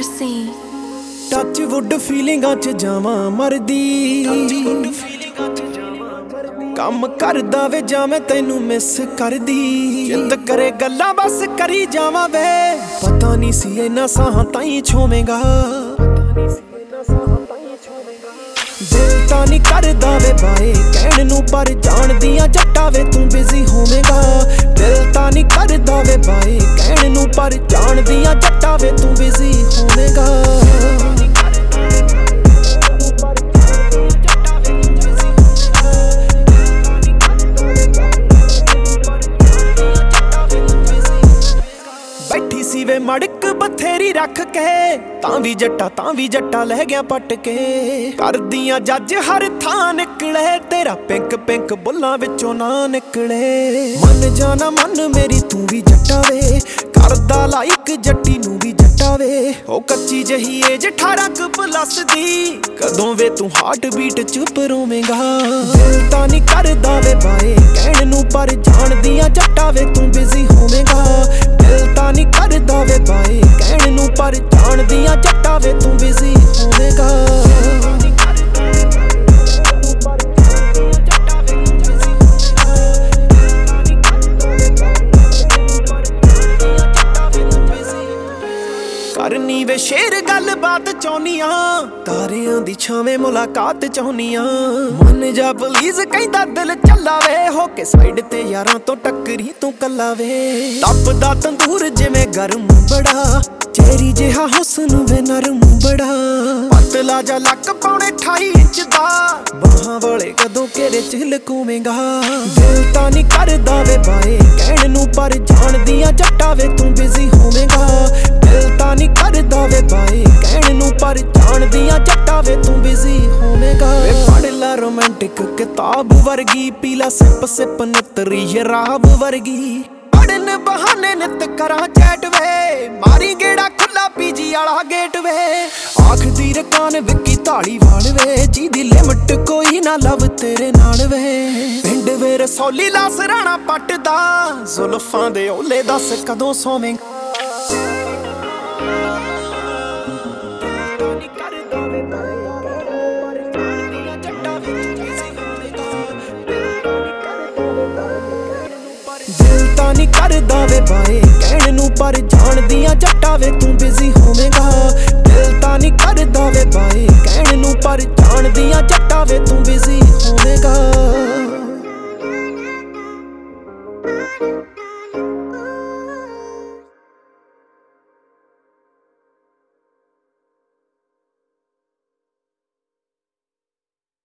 mercy. Touch wood ਫੀਲਿੰਗਾਂ ਚ ਜਾਵਾਂ ਮਰਦੀ, ਕੰਮ ਕਰਦਾ ਵੇ ਜਾਂ ਮੈਂ ਤੈਨੂੰ ਮਿਸ ਕਰਦੀ। ਜਿੰਦ ਕਰੇ ਗੱਲਾਂ ਬਸ ਕਰੀ ਜਾਵਾਂ ਵੇ, ਪਤਾ ਨਹੀਂ ਸੀ ਇੰਨਾ ਸਾਹਾਂ ਤਾਈਂ ਛੋਵੇਂਗਾ। ਦਿਲ ਤਾਂ ਨਹੀਂ ਕਰਦਾ ਵੇ ਬਾਏ ਕਹਿਣ ਨੂੰ, ਪਰ ਜਾਣਦੀਆਂ ਜੱਟਾ ਵੇ ਤੂੰ ਬਿਜ਼ੀ ਹੋਵੇਂਗਾ। ਦਿਲ ਤਾਂ ਨਹੀਂ ਕਰਦਾ ਵੇ ਬਾਏ ਕਹਿਣ ਨੂੰ, ਪਰ ਜਾਣਦੀਆਂ ਜੱਟਾ ਵੇ ਤੂੰ ਬਿਜ਼ੀ ਹੋਵੇਂਗਾ। ਬੈਠੀ ਸੀ ਵੇ ਮੜਕ ਬਥੇਰੀ ਰੱਖ ਕੇ, ਤਾਂ ਵੀ ਜੱਟਾ ਲੈ ਗਿਆ ਪੱਟ ਕੇ। ਕਰਦੀਆਂ ਜੱਜ ਹਰ ਥਾਂ ਨਿਕਲੇ, ਤੇਰਾ ਪਿੰਕ ਪਿੰਕ ਬੁੱਲਾਂ ਵਿੱਚੋਂ ਨਾ ਨਿਕਲੇ। ਮਨ ਜਾਣਾ ਮਨ ਮੇਰੀ ਤੂੰ ਵੀ ਜੱਟਾ ਵੇ, ਕਰਦਾ ਲਾਈਕ ਜੱਟੀ ਨੂੰ ਵੀ ਜੱਟਾ ਵੇ। ਉਹ ਕੱਚੀ ਜਹੀ ਏਜ 18 ਪਲੱਸ ਦੀ, ਕਦੋਂ ਵੇ ਤੂੰ ਹਾਰਟ ਬੀਟ ਚ ਪਰੋਵੇਂਗਾ। ਦਿਲ ਤਾਂ ਨਹੀਂ ਕਰਦਾ ਵੇ ਬਾਏ ਕਹਿਣ ਨੂੰ, ਪਰ ਜਾਣਦੀਆਂ ਜੱਟਾ ਵੇ ਤੂੰ ਬਿਜ਼ੀ ਹੋਵੇਂਗਾ। ਦਿਲ ਤਾਂ ਨਹੀਂ ਕਰਦਾ ਵੇ ਬਾਏ ਕਹਿਣ ਨੂੰ, ਪਰ ਜਾਣਦੀਆਂ ਜੱਟਾ ਵੇ ਤੂੰ ਬਿਜ਼ੀ ਹੋਵੇਂਗਾ। ਕਰਨੀ ਵੇ ਸ਼ੇਰ ਗੱਲਬਾਤ ਚਾਹੁੰਨੀਆਂ, ਤਾਰਿਆਂ ਦੀ ਛਾਵੇਂ ਮੁਲਾਕਾਤ ਚਾਹੁੰਨੀਆਂ। ਮਨ ਜਾ ਪਲੀਜ਼ ਕਹਿੰਦਾ ਦਿਲ ਚੱਲਾ ਵੇ, ਹੋ ਕੇ ਸਾਈਡ ਤੇ ਯਾਰਾਂ ਤੋਂ ਟੱਕਰੀ ਤੂੰ ਕੱਲਾ ਵੇ। ਤਪਦਾ ਤੰਦੂਰ ਜਿਵੇਂ ਗਰਮ ਬੜਾ, ਚਿਹਰੀ ਜਿਹਾ ਹੁਸਨ ਵੇ ਨਰਮ ਬੜਾ। ਪਤਲਾ ਜਾ ਲੱਕ ਪੌਣੇ 28 ਇੰਚ ਦਾ, ਬਾਹਾਂ ਵਾਲੇ ਕਦੋਂ ਘੇਰੇ ਚ ਲਕੂਵੇਂਗਾ। ਦਿਲ ਤਾਂ ਨਹੀਂ ਕਰਦਾ ਵੇ ਬਾਏ ਕਹਿਣ ਨੂੰ, ਪਰ ਜਾਣਦੀਆਂ ਜੱਟਾ ਵੇ ਤੂੰ ਬਿਜ਼ੀ ਹੋਵੇਂਗਾ। ਦਿਲ ਤਾਂ ਨਹੀਂ ਕਰਦਾ ਵੇ ਬਾਏ ਕਹਿਣ ਨੂੰ, ਪਰ ਜਾਣਦੀਆਂ ਜੱਟਾ ਵੇ ਤੂੰ ਬਿਜ਼ੀ ਹੋਵੇਂਗਾ। ਵੇ ਪੜ੍ਹ ਲਾ ਰੋਮਾਂਟਿਕ ਕਿਤਾਬ ਵਰਗੀ, ਪੀਲਾ ਸਿਪ ਸਿਪ ਨਿਤਰੀ ਸ਼ਰਾਬ ਵਰਗੀ। ਪੜਨ ਬਹਾਨੇ ਨਿਤ ਕਰਾਂ ਚੈਟ ਵੇ, ਮਾਰੀ ਗੇੜਾ ਖੁੱਲਾ ਪੀਜੀ ਵਾਲਾ ਗੇਟ ਵੇ। ਆਖਦੀ ਰਕਾਨ ਵਿੱਕੀ ਧਾਲੀਵਾਲ ਵੇ, ਜਿਹਦੀ ਲਿਮਟ ਕੋਈ ਨਾ ਲਵ ਤੇਰੇ ਨਾਲ ਵੇ। ਪਿੰਡ ਵੇ ਰਸੌਲੀ ਲਾ ਸਰਾਣਾ ਪੱਟਦਾ, ਜ਼ੁਲਫਾਂ ਦੇ ਓਲੇ ਦੱਸ ਕਦੋਂ ਸੋਵੇਂਗਾ। ਦਿਲ ਤਾਂ ਨਹੀਂ ਕਰਦਾ ਵੇ ਬਾਏ ਕਹਿਣ ਨੂੰ, ਪਰ ਜਾਣਦੀਆਂ ਜੱਟਾ ਵੇ ਤੂੰ ਬਿਜ਼ੀ ਹੋਵੇਂਗਾ। ਦਿਲ ਤਾਂ ਨਹੀਂ ਕਰਦਾ ਵੇ ਬਾਏ ਕਹਿਣ ਨੂੰ, ਪਰ ਜਾਣਦੀਆਂ ਜੱਟਾ ਵੇ ਤੂੰ ਬਿਜ਼ੀ ਹੋਵੇਂਗਾ।